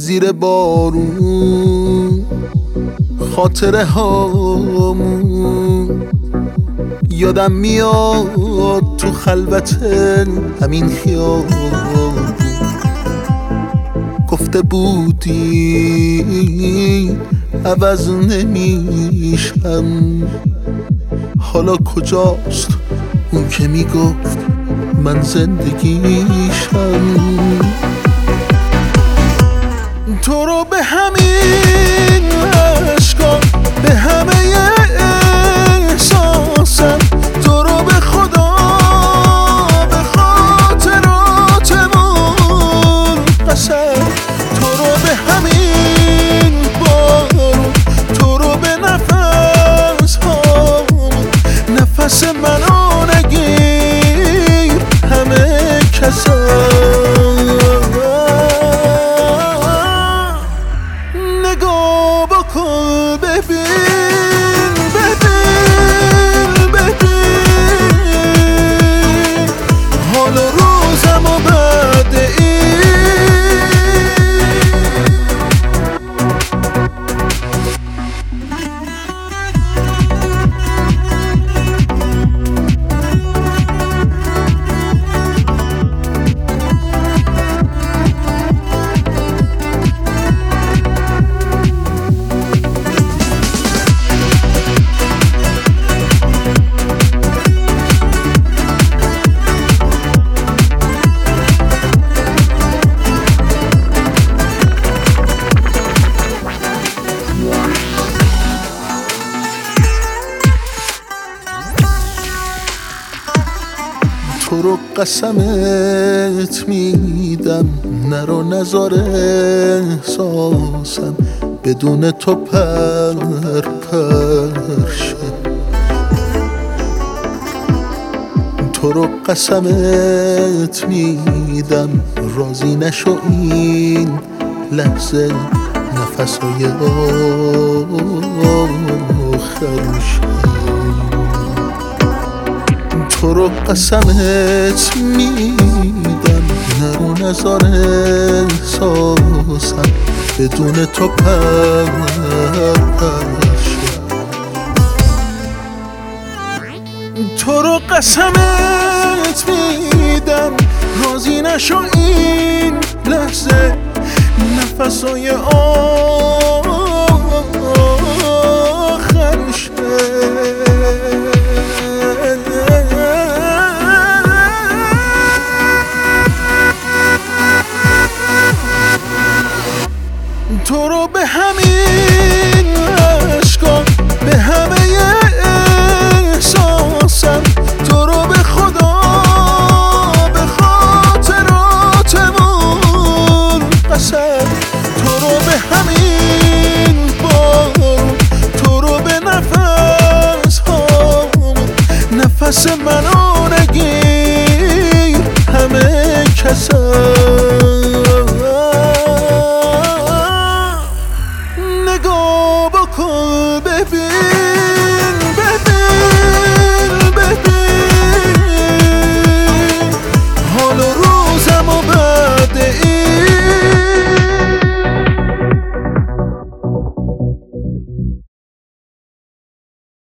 زیر بارون، خاطره هامون یادم میاد تو خلوت همین خیابون. گفته بودی عوض نمیشم، حالا کجاست اون که میگفت من زندگیشم؟ تو رو به همین عشقا، به همه احساسم، تو رو به خدا، به خاطراتمون قسم، تو رو به همین بارون، تو رو به نفس هامون، نفس منو نگیر همه کسم. نگاه بکن ببین، ببین، ببین حال و روزم و بعد تو رو قسمت میدم، نرو نزار احساسم بدون تو پرشه. تو رو قسمت میدم، راضی نشو این لحظه نفسای آخرشه. تو رو قسمت میدم، نرو نزار احساسم بدون تو پرشه. تو رو قسمت میدم، راضی نشو این لحظه نفسای آخرشه. تو رو به همین عشقا، به همه احساسم، تو رو به خدا، به خاطراتمون قسم، تو رو به همین بارون، تو رو به نفس هامون، نفس منو نگیر همه کسم. نگاه بکن